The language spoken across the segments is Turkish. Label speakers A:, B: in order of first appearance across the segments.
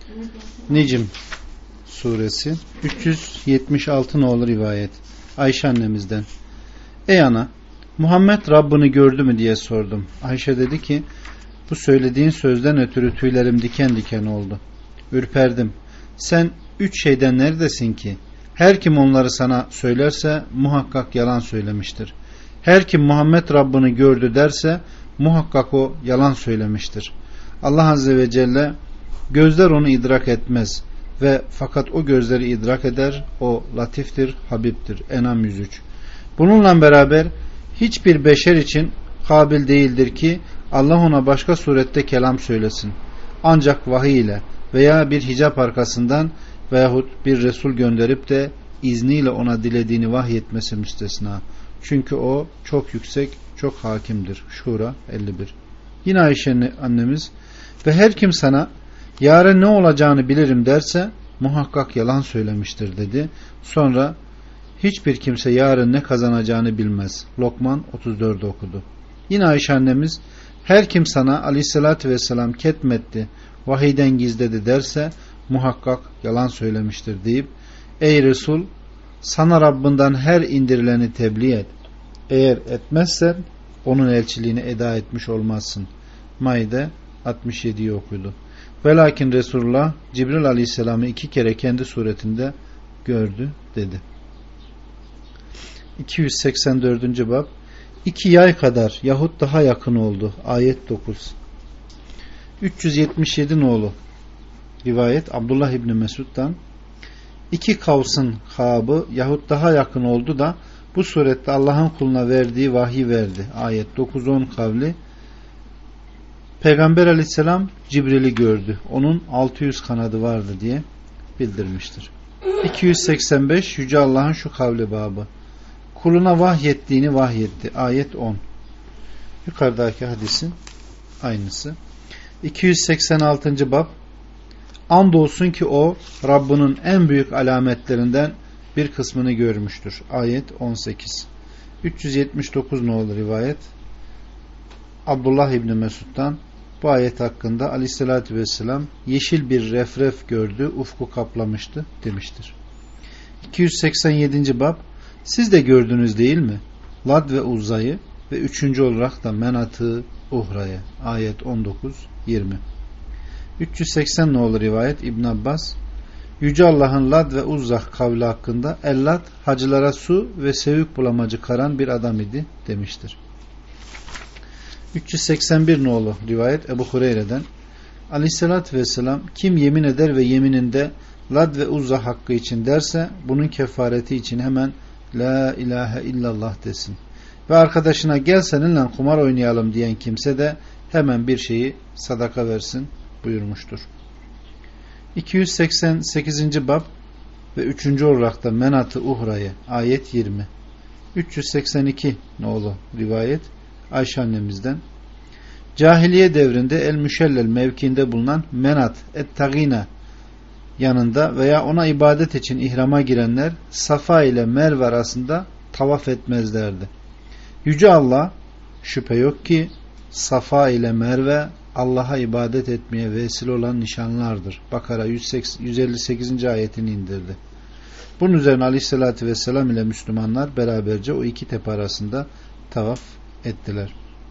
A: Necm suresi 376 nolu rivayet. Ayşe annemizden: Ey ana, Muhammed Rabbini gördü mü diye sordum. Ayşe dedi ki, bu söylediğin sözden ötürü tüylerim diken diken oldu. Ürperdim. Sen 3 şeyden neredesin ki? Her kim onları sana söylerse muhakkak yalan söylemiştir. Her kim Muhammed Rabbini gördü derse muhakkak o yalan söylemiştir. Allah Azze ve Celle, gözler onu idrak etmez ve fakat o gözleri idrak eder. O latiftir, habibtir. En'am 103. Bununla beraber hiçbir beşer için kabil değildir ki Allah ona başka surette kelam söylesin. Ancak vahiy ile veya bir hicap arkasından veyahut bir Resul gönderip de izniyle ona dilediğini vahyetmesi müstesna. Çünkü o çok yüksek, çok hakimdir. Şura 51. Yine Ayşe annemiz: ve her kim sana yarın ne olacağını bilirim derse muhakkak yalan söylemiştir dedi. Sonra hiçbir kimse yarın ne kazanacağını bilmez. Lokman 34'ü okudu. Yine Ayşe annemiz: her kim sana aleyhissalatü vesselam ketmetti, vahiyden gizledi derse muhakkak yalan söylemiştir deyip, ey Resul, sana Rabbinden her indirileni tebliğ et. Eğer etmezsen onun elçiliğini eda etmiş olmazsın. Maide 67'yi okudu. Velakin Resulullah Cibril aleyhisselamı 2 kere kendi suretinde gördü dedi. 284. bab 2 yay kadar yahut daha yakın oldu. Ayet 9. 377 nolu rivayet Abdullah İbni Mesud'dan: 2 kavsın kabı yahut daha yakın oldu da bu surette Allah'ın kuluna verdiği vahiy verdi. Ayet 9-10 kavli: Peygamber aleyhisselam Cibril'i gördü. Onun 600 kanadı vardı diye bildirmiştir. 285 Yüce Allah'ın şu kavli babı: kuluna vahyettiğini vahyetti. Ayet 10. Yukarıdaki hadisin aynısı. 286. bab andolsun ki o Rabbinin en büyük alametlerinden bir kısmını görmüştür. Ayet 18. 379 nolu rivayet Abdullah İbni Mesud'dan bu ayet hakkında aleyhissalatü vesselam yeşil bir refref gördü, ufku kaplamıştı demiştir. 287. bab siz de gördünüz değil mi? Lad ve Uzza'yı ve 3. olarak da Menat'ı, Uhra'yı. Ayet 19-20. 380 nolu rivayet İbn Abbas: Yüce Allah'ın Lad ve Uzza kavli hakkında Ellad hacılara su ve sevük bulamacı karan bir adam idi demiştir. 381 nolu rivayet Ebu Hureyre'den: Aleyhissalatü vesselam kim yemin eder ve yemininde Lad ve Uzza hakkı için derse bunun kefareti için hemen La ilahe illallah desin. Ve arkadaşına gel seninle kumar oynayalım diyen kimse de hemen bir şeyi sadaka versin buyurmuştur. 288. bab ve 3. olarak da Menat-ı Uhra'yı. Ayet 20. 382 nolu rivayet Ayşe annemizden: cahiliye devrinde el-müşellel mevkiinde bulunan Menat et-Tagina yanında veya ona ibadet için ihrama girenler Safa ile Merve arasında tavaf etmezlerdi. Yüce Allah şüphe yok ki Safa ile Merve Allah'a ibadet etmeye vesile olan nişanlardır. Bakara 158. ayetini indirdi. Bunun üzerine Aleyhisselatü Vesselam ile Müslümanlar beraberce o iki tepe arasında tavaf ettiler.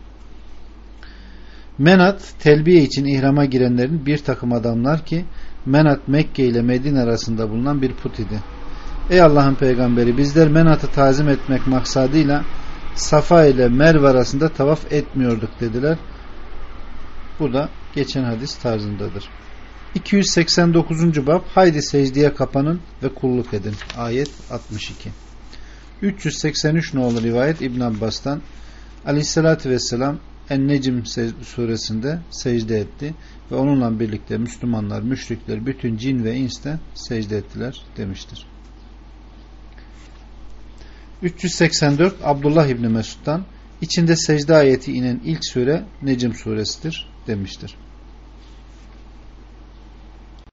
A: Menat, telbiye için ihrama girenlerin bir takım adamlar ki Menat Mekke ile Medine arasında bulunan bir put idi. Ey Allah'ın peygamberi, bizler Menat'ı tazim etmek maksadıyla Safa ile Merve arasında tavaf etmiyorduk dediler. Bu da geçen hadis tarzındadır. 289. bab haydi secdeye kapanın ve kulluk edin. Ayet 62. 383 nolu rivayet İbn Abbas'tan Aleyhisselatü Vesselam En-Necm suresinde secde etti ve onunla birlikte Müslümanlar, müşrikler, bütün cin ve ins de secde ettiler demiştir. 384 Abdullah İbni Mesud'dan içinde secde ayeti inen ilk sure Necm suresidir demiştir.